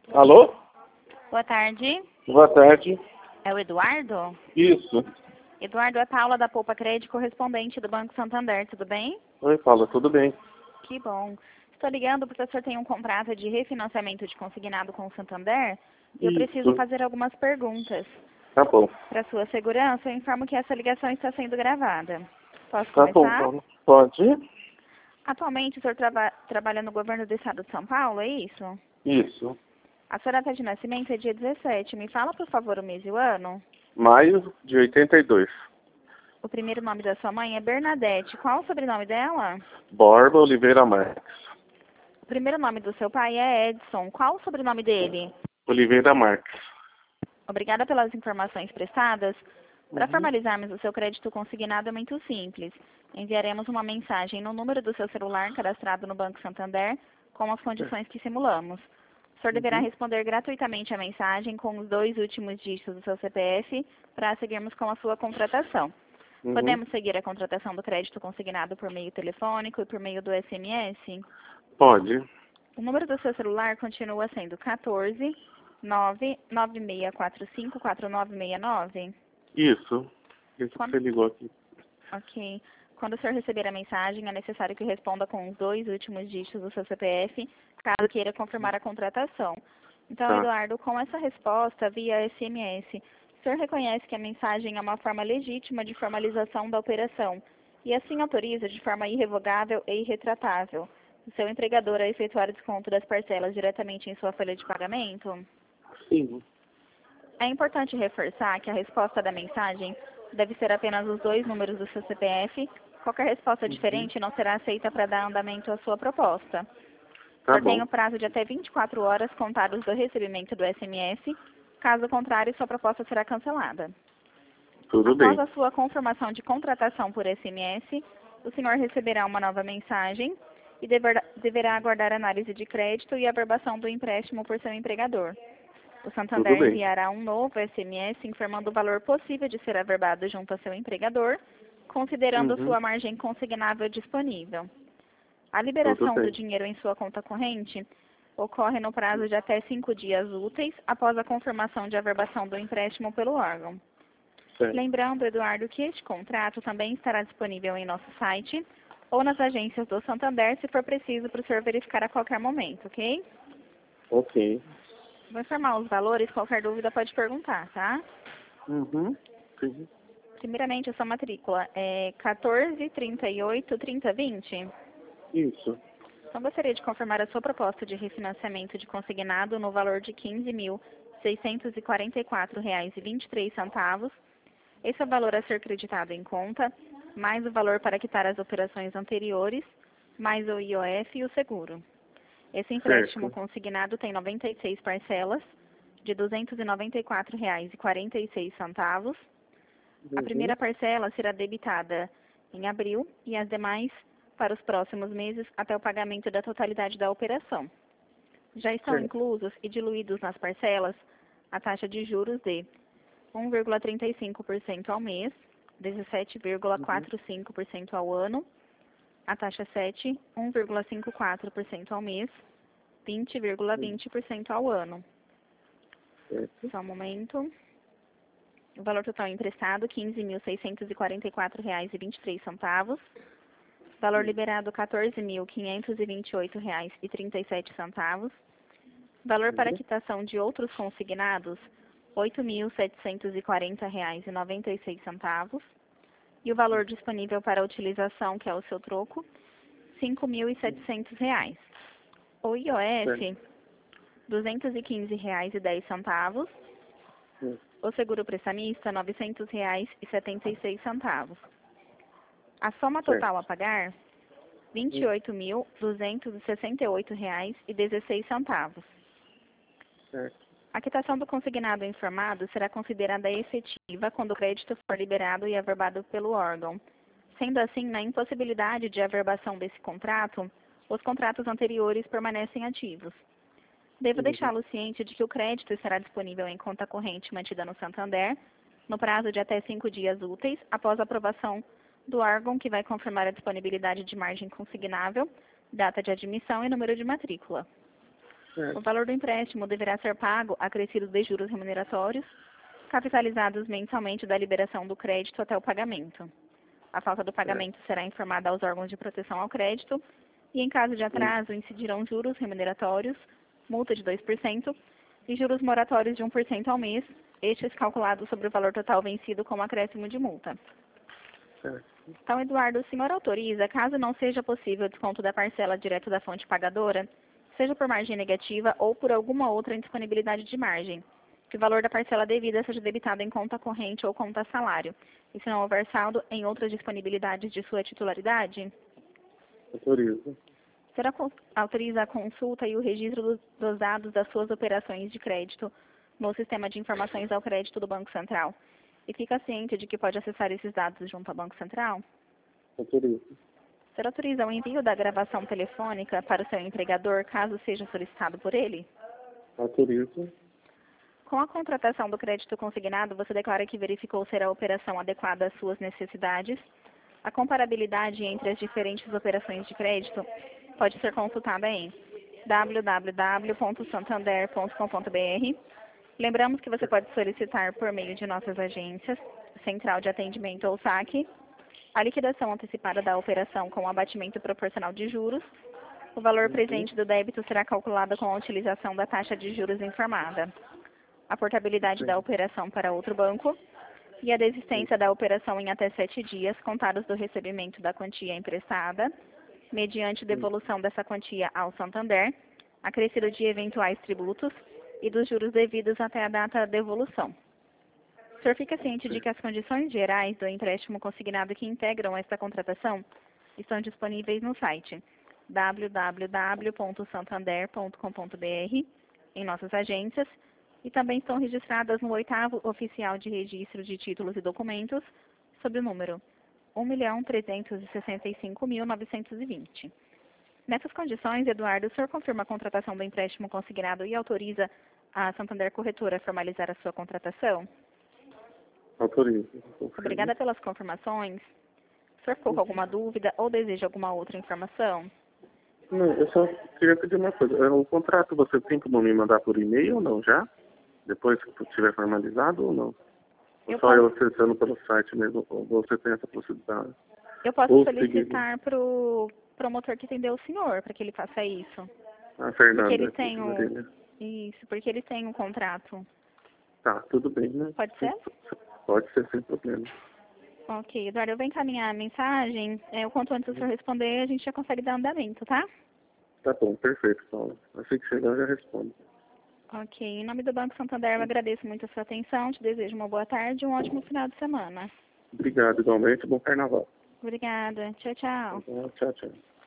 Alô? Boa tarde. Boa tarde. É o Eduardo? Isso. Eduardo, é Paula da Poupa Crédito, correspondente do Banco Santander, tudo bem? Oi, Paula, tudo bem? Que bom. Estou ligando porque o senhor tem um contrato de refinanciamento de consignado com o Santander e eu preciso Isso. fazer algumas perguntas. Tá bom. Para sua segurança, eu informo que essa ligação está sendo gravada. Posso Tá bom, começar? Paula. Pode? Atualmente, o senhor trabalha no governo do estado de São Paulo, é isso? Isso. A sua data de nascimento é dia 17. Me fala, por favor, o mês e o ano. Maio de 82. O primeiro nome da sua mãe é Bernadette. Qual o sobrenome dela? Borba Oliveira Marques. O primeiro nome do seu pai é Edson. Qual o sobrenome dele? Oliveira Marques. Obrigada pelas informações prestadas. Para Uhum. formalizarmos o seu crédito consignado é muito simples. Enviaremos uma mensagem no número do seu celular cadastrado no Banco Santander com as condições que simulamos. O senhor deverá Uhum. responder gratuitamente a mensagem com os 2 últimos dígitos do seu CPF para seguirmos com a sua contratação. Uhum. Podemos seguir a contratação do crédito consignado por meio telefônico e por meio do SMS? Pode. O número do seu celular continua sendo 14 99645 4969? Isso. Isso que Quando, você ligou aqui. ok. Quando o senhor receber a mensagem, é necessário que responda com os 2 últimos dígitos do seu CPF, caso queira confirmar a contratação. Então, Tá. Eduardo, com essa resposta via SMS, o senhor reconhece que a mensagem é uma forma legítima de formalização da operação e assim autoriza de forma irrevogável e irretratável o seu empregador a efetuar o desconto das parcelas diretamente em sua folha de pagamento? Sim. É importante reforçar que a resposta da mensagem deve ser apenas os 2 números do seu CPF. Qualquer resposta diferente não será aceita para dar andamento à sua proposta. O Tá senhor tem bom. o prazo de até 24 horas contados do recebimento do SMS. Caso contrário, sua proposta será cancelada. Tudo Após bem. a sua confirmação de contratação por SMS, o senhor receberá uma nova mensagem e deverá aguardar análise de crédito e averbação do empréstimo por seu empregador. O Tudo Santander bem. enviará um novo SMS informando o valor possível de ser averbado junto a seu empregador, considerando Uhum. sua margem consignável disponível. A Tudo liberação do bem. dinheiro em sua conta corrente ocorre no prazo de até 5 dias úteis após a confirmação de averbação do empréstimo pelo órgão. Certo. Lembrando, Eduardo, que este contrato também estará disponível em nosso site ou nas agências do Santander, se for preciso, para o senhor verificar a qualquer momento, ok? Ok. Vou informar os valores, qualquer dúvida pode perguntar, tá? Uhum. Sim. Primeiramente, a sua matrícula é 14, 38, 30, 20? Isso. Então, gostaria de confirmar a sua proposta de refinanciamento de consignado no valor de R$ 15.644,23. Esse é o valor a ser creditado em conta, mais o valor para quitar as operações anteriores, mais o IOF e o seguro. Esse empréstimo Certo. consignado tem 96 parcelas de R$ 294,46. A primeira Uhum. parcela será debitada em abril e as demais para os próximos meses até o pagamento da totalidade da operação. Já estão Certo. inclusos e diluídos nas parcelas a taxa de juros de 1,35% ao mês, 17,45% ao ano, a taxa 7, 1,54% ao mês, 20,20% ao ano. Certo. Só um momento. O valor total emprestado, R$ 15.644,23. Valor liberado, R$ 14.528,37. Valor para quitação de outros consignados, R$ 8.740,96. E o valor disponível para utilização, que é o seu troco, R$ 5.700. O IOF, R$ 215,10. O seguro prestamista, R$ 900,76. A soma total a pagar, R$ 28.268,16. Certo. A quitação do consignado informado será considerada efetiva quando o crédito for liberado e averbado pelo órgão. Sendo assim, na impossibilidade de averbação desse contrato, os contratos anteriores permanecem ativos. Devo deixá-lo ciente de que o crédito estará disponível em conta corrente mantida no Santander, no prazo de até 5 dias úteis, após a aprovação do órgão que vai confirmar a disponibilidade de margem consignável, data de admissão e número de matrícula. O Certo. valor do empréstimo deverá ser pago acrescido de juros remuneratórios, capitalizados mensalmente da liberação do crédito até o pagamento. A falta do pagamento será informada aos órgãos de proteção ao crédito e, em caso de atraso, incidirão juros remuneratórios, multa de 2% e juros moratórios de 1% ao mês, estes calculados sobre o valor total vencido com acréscimo de multa. Certo. Então, Eduardo, o senhor autoriza, caso não seja possível o desconto da parcela direto da fonte pagadora, seja por margem negativa ou por alguma outra indisponibilidade de margem, que o valor da parcela devida seja debitado em conta corrente ou conta salário, e se não houver saldo em outras disponibilidades de sua titularidade? Autorizo. O senhor autoriza a consulta e o registro dos dados das suas operações de crédito no Sistema de Informações ao Crédito do Banco Central e fica ciente de que pode acessar esses dados junto ao Banco Central? Autorizo. O senhor autoriza o envio da gravação telefônica para o seu empregador, caso seja solicitado por ele? Autorizo. Com a contratação do crédito consignado, você declara que verificou ser a operação adequada às suas necessidades. A comparabilidade entre as diferentes operações de crédito pode ser consultada em www.santander.com.br. Lembramos que você pode solicitar por meio de nossas agências, Central de Atendimento ou SAC, a liquidação antecipada da operação com abatimento proporcional de juros. O valor presente do débito será calculado com a utilização da taxa de juros informada. A portabilidade da operação para outro banco e a desistência da operação em até 7 dias, contados do recebimento da quantia emprestada, mediante devolução dessa quantia ao Santander, acrescido de eventuais tributos e dos juros devidos até a data da devolução. O senhor fica ciente de que as condições gerais do empréstimo consignado que integram esta contratação estão disponíveis no site www.santander.com.br, em nossas agências, e também estão registradas no 8º Oficial de Registro de Títulos e Documentos, sob o número 1.365.920. Nessas condições, Eduardo, o senhor confirma a contratação do empréstimo consignado e autoriza a Santander Corretora a formalizar a sua contratação? Autorizo. Obrigada pelas confirmações. O senhor ficou com alguma dúvida ou deseja alguma outra informação? Não, eu só queria pedir uma coisa. O contrato você tem como me mandar por e-mail ou não já? Depois que estiver formalizado ou não? Ou só eu acessando pelo site mesmo? Ou você tem essa possibilidade? Eu posso Ou solicitar para o promotor que atendeu o senhor, para que ele faça isso. A Fernanda. Porque ele tem Isso, porque ele tem um contrato. Tá, tudo bem, né? Pode ser? Pode ser, sem problema. Ok, Eduardo, eu vou encaminhar a mensagem. O quanto antes o senhor responder, a gente já consegue dar andamento, tá? Tá bom, perfeito, Paulo. Assim que chegar, eu já respondo. Ok, em nome do Banco Santander, eu agradeço muito a sua atenção, te desejo uma boa tarde e um ótimo final de semana. Obrigado, igualmente. Bom carnaval. Obrigada. Tchau, tchau. Tchau, tchau.